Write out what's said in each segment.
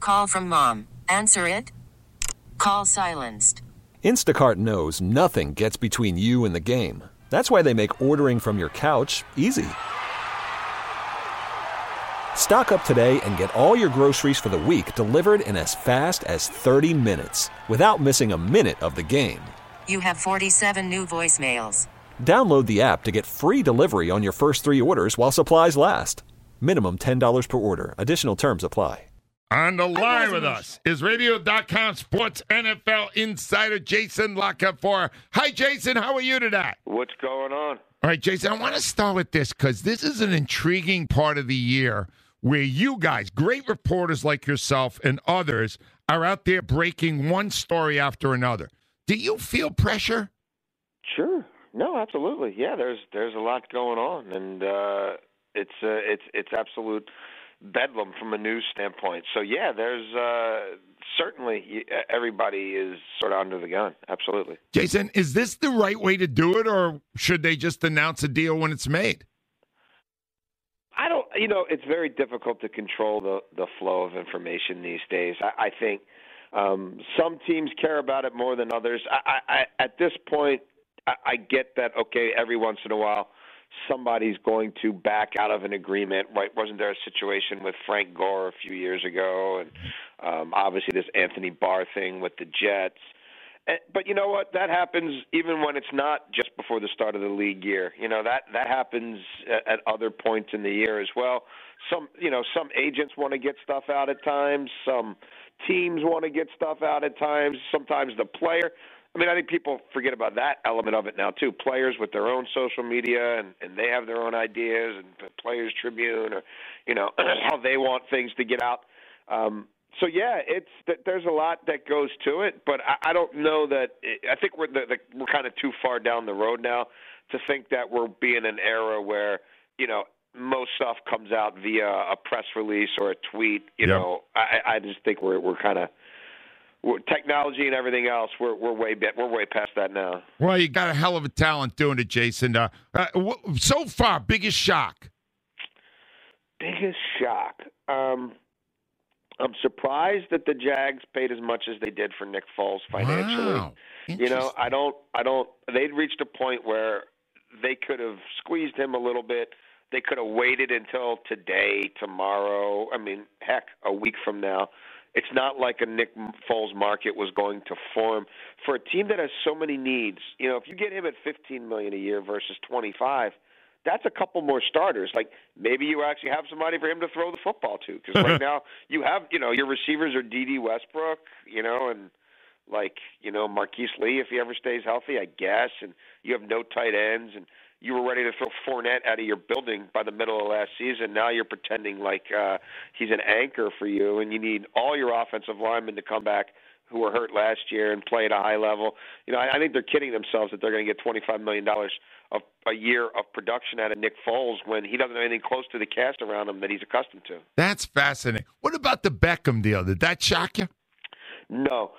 Call from mom. Answer it. Call silenced. Instacart knows nothing gets between you and the game. That's why they make ordering from your couch easy. Stock up today and get all your groceries for the week delivered in as fast as 30 minutes without missing a minute of the game. You have 47 new voicemails. Download the app to get free delivery on your first 3 orders while supplies last. Minimum $10 per order. Additional terms apply. On the line with us is Radio.com Sports NFL Insider Jason La Canfora. Hi, Jason. How are you today? What's going on? All right, Jason, I want to start with this because this is an intriguing part of the year where you guys, great reporters like yourself and others, are out there breaking one story after another. Do you feel pressure? Sure. No, absolutely. Yeah, there's a lot going on, and it's absolute bedlam from a news standpoint. So yeah, there's certainly everybody is sort of under the gun. Absolutely. Jason, is this the right way to do it, or should they just announce a deal when it's made? I don't. It's very difficult to control the flow of information these days. I think some teams care about it more than others. I at this point, I get that. Okay, every once in a while, somebody's going to back out of an agreement. Right? Wasn't there a situation with Frank Gore a few years ago, and obviously this Anthony Barr thing with the Jets. But you know what? That happens even when it's not just before the start of the league year. That happens at other points in the year as well. Some agents want to get stuff out at times. Some teams want to get stuff out at times. Sometimes the player. I mean, I think people forget about that element of it now, too. Players with their own social media, and they have their own ideas, and the Players Tribune, or, how they want things to get out. So, yeah, there's a lot that goes to it, but I don't know that – I think we're kind of too far down the road now to think that we're being an era where, most stuff comes out via a press release or a tweet. I just think we're kind of – technology and everything else, we're way past that now. Well, you got a hell of a talent doing it, Jason. So far, biggest shock? Biggest shock. I'm surprised that the Jags paid as much as they did for Nick Foles financially. Wow. I don't. They'd reached a point where they could have squeezed him a little bit. They could have waited until today, tomorrow. I mean, heck, a week from now. It's not like a Nick Foles market was going to form for a team that has so many needs. If you get him at $15 million a year versus $25, that's a couple more starters. Like maybe you actually have somebody for him to throw the football to, because right now you have, your receivers are D.D. Westbrook, and Marquise Lee if he ever stays healthy, I guess, and you have no tight ends, and you were ready to throw Fournette out of your building by the middle of last season. Now you're pretending like he's an anchor for you, and you need all your offensive linemen to come back who were hurt last year and play at a high level. I think they're kidding themselves that they're going to get $25 million of a year of production out of Nick Foles when he doesn't have anything close to the cast around him that he's accustomed to. That's fascinating. What about the Beckham deal? Did that shock you? No.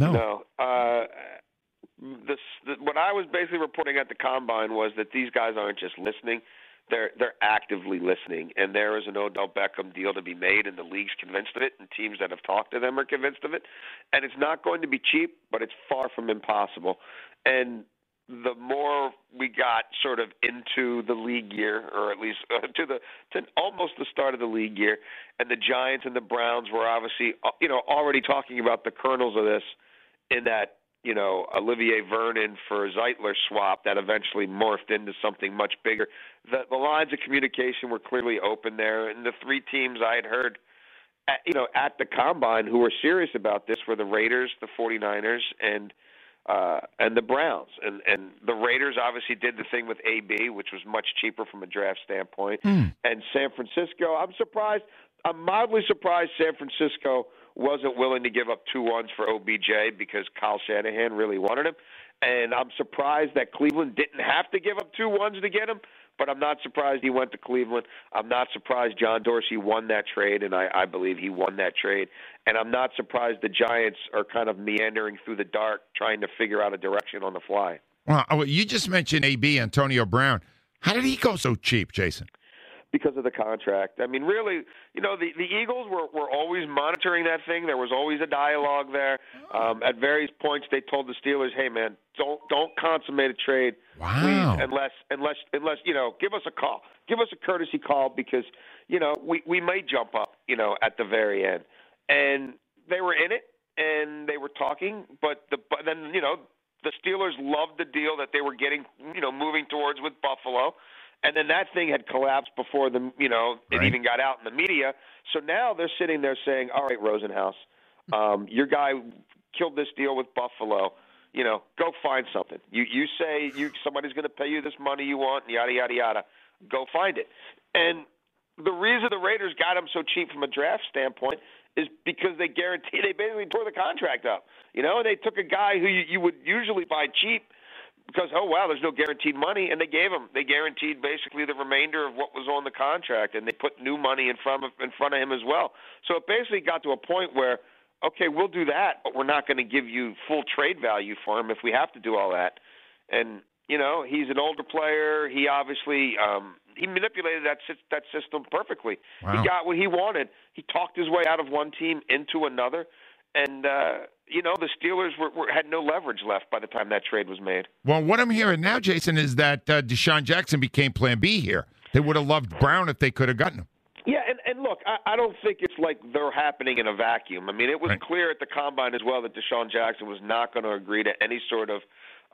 What I was basically reporting at the Combine was that these guys aren't just listening. They're actively listening, and there is an Odell Beckham deal to be made, and the league's convinced of it, and teams that have talked to them are convinced of it. And it's not going to be cheap, but it's far from impossible. And the more we got sort of into the league year, or at least to almost the start of the league year, and the Giants and the Browns were obviously already talking about the kernels of this in that Olivier Vernon for Zeitler swap that eventually morphed into something much bigger. The lines of communication were clearly open there, and the three teams I had heard at the Combine who were serious about this were the Raiders, the 49ers, and the Browns. And the Raiders obviously did the thing with AB, which was much cheaper from a draft standpoint. And San Francisco, I'm mildly surprised San Francisco wasn't willing to give up 2-1s for OBJ because Kyle Shanahan really wanted him. And I'm surprised that Cleveland didn't have to give up 2-1s to get him, but I'm not surprised he went to Cleveland. I'm not surprised John Dorsey won that trade, and I believe he won that trade. And I'm not surprised the Giants are kind of meandering through the dark trying to figure out a direction on the fly. Well, you just mentioned AB, Antonio Brown. How did he go so cheap, Jason? because of the contract. I mean, really, the Eagles were always monitoring that thing. There was always a dialogue there. At various points, they told the Steelers, "Hey, man, don't consummate a trade, please, unless give us a call, give us a courtesy call because we may jump up, at the very end." And they were in it and they were talking, but then the Steelers loved the deal that they were getting, moving towards with Buffalo. And then that thing had collapsed before it even got out in the media. So now they're sitting there saying, all right, Rosenhaus, your guy killed this deal with Buffalo. Go find something. You say somebody's going to pay you this money you want, and yada, yada, yada. Go find it. And the reason the Raiders got him so cheap from a draft standpoint is because they basically tore the contract up. And they took a guy who you would usually buy cheap because, there's no guaranteed money, and they guaranteed basically the remainder of what was on the contract, and they put new money in front of him as well. So it basically got to a point where, okay, we'll do that, but we're not going to give you full trade value for him if we have to do all that. And he's an older player. He obviously he manipulated that system perfectly. Wow. He got what he wanted. He talked his way out of one team into another. And, the Steelers had no leverage left by the time that trade was made. Well, what I'm hearing now, Jason, is that Deshaun Jackson became plan B here. They would have loved Brown if they could have gotten him. Yeah, and look, I don't think it's like they're happening in a vacuum. I mean, it was clear at the Combine as well that Deshaun Jackson was not going to agree to any sort of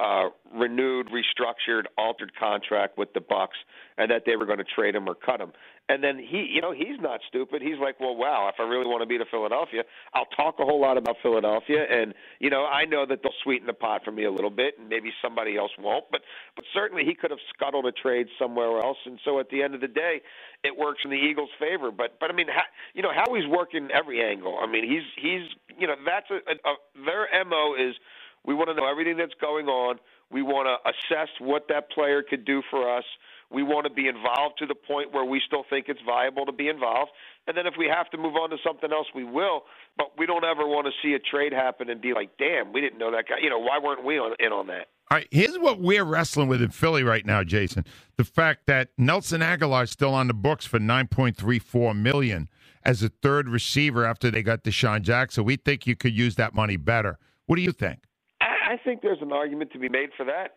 renewed, restructured, altered contract with the Bucs, and that they were going to trade him or cut him. And then he's not stupid. He's like, well, wow, if I really want to be to Philadelphia, I'll talk a whole lot about Philadelphia, and I know that they'll sweeten the pot for me a little bit, and maybe somebody else won't. But certainly he could have scuttled a trade somewhere else. And so at the end of the day, it works in the Eagles' favor. But I mean, Howie's working every angle. I mean, he's that's their MO is. We want to know everything that's going on. We want to assess what that player could do for us. We want to be involved to the point where we still think it's viable to be involved. And then if we have to move on to something else, we will. But we don't ever want to see a trade happen and be like, damn, we didn't know that guy. Why weren't we in on that? All right, here's what we're wrestling with in Philly right now, Jason. The fact that Nelson Aguilar is still on the books for $9.34 million as a third receiver after they got Deshaun Jackson. We think you could use that money better. What do you think? I think there's an argument to be made for that.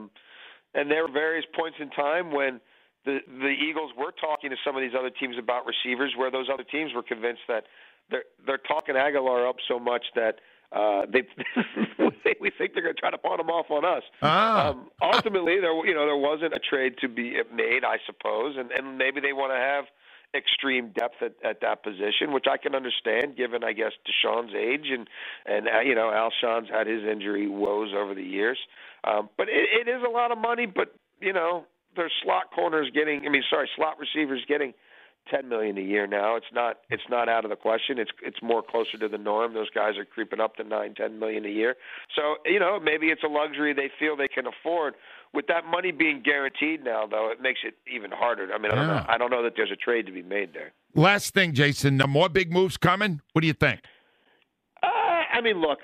And there were various points in time when the Eagles were talking to some of these other teams about receivers where those other teams were convinced that they're talking Aguilar up so much that we think they're going to try to pawn him off on us. Ultimately, there wasn't a trade to be made, I suppose, and maybe they want to have extreme depth at that position, which I can understand given, I guess, Deshaun's age and Alshon's had his injury woes over the years. But it is a lot of money, but, there's slot receivers getting $10 million a year now. It's not out of the question. It's more closer to the norm. Those guys are creeping up to $9-10 million a year. So, maybe it's a luxury they feel they can afford. With that money being guaranteed now, though, it makes it even harder. I mean, I don't know that there's a trade to be made there. Last thing, Jason, more big moves coming? What do you think? I mean, look,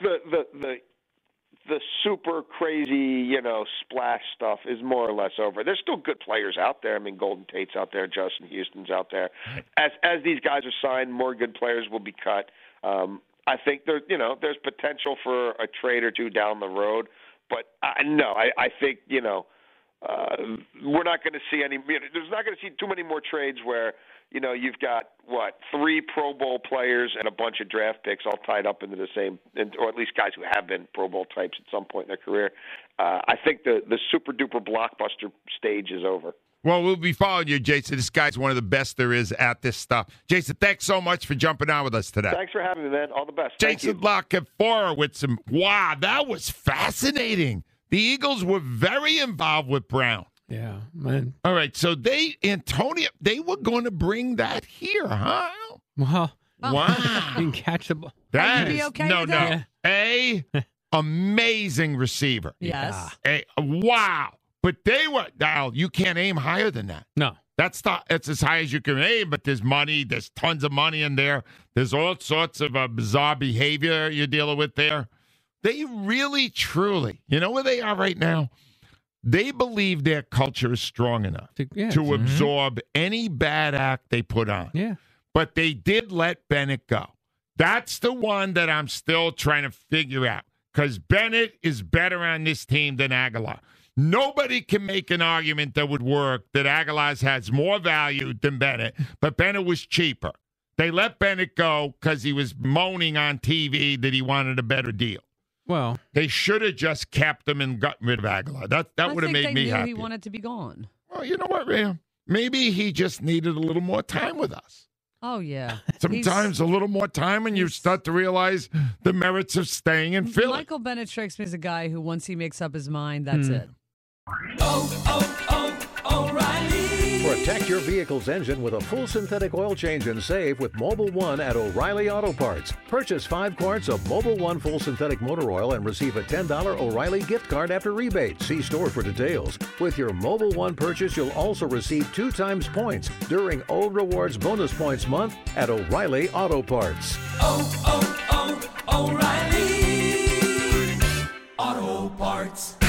the super crazy, splash stuff is more or less over. There's still good players out there. I mean, Golden Tate's out there, Justin Houston's out there. As these guys are signed, more good players will be cut. I think there's potential for a trade or two down the road. But I think we're not going to see any. There's not going to see too many more trades where you've got 3 Pro Bowl players and a bunch of draft picks all tied up into the same, or at least guys who have been Pro Bowl types at some point in their career. I think the super duper blockbuster stage is over. Well, we'll be following you, Jason. This guy's one of the best there is at this stuff. Jason, thanks so much for jumping on with us today. Thanks for having me, man. All the best. Jason La Canfora with some, wow, that was fascinating. The Eagles were very involved with Brown. Yeah, man. All right, so they were going to bring that here, huh? Well, wow. You can catch the ball. Would you be okay with that? Amazing receiver. Yes. Wow. But you can't aim higher than that. No. It's as high as you can aim, but there's tons of money in there. There's all sorts of bizarre behavior you're dealing with there. They really, truly, you know where they are right now? They believe their culture is strong enough to absorb any bad act they put on. Yeah. But they did let Bennett go. That's the one that I'm still trying to figure out, because Bennett is better on this team than Aguilar. Nobody can make an argument that would work that Aguilar has more value than Bennett, but Bennett was cheaper. They let Bennett go because he was moaning on TV that he wanted a better deal. Well, they should have just kept him and gotten rid of Aguilar. That would have made me happy. He wanted to be gone. Well, you know what, Ram? Maybe he just needed a little more time with us. Oh, yeah. Sometimes a little more time and you start to realize the merits of staying in Philly. Michael Bennett strikes me as a guy who, once he makes up his mind, that's it. O'Reilly. Protect your vehicle's engine with a full synthetic oil change and save with Mobil 1 at O'Reilly Auto Parts. Purchase 5 quarts of Mobil 1 full synthetic motor oil and receive a $10 O'Reilly gift card after rebate. See store for details. With your Mobil 1 purchase, you'll also receive 2 times points during O Rewards Bonus Points Month at O'Reilly Auto Parts. O'Reilly Auto Parts.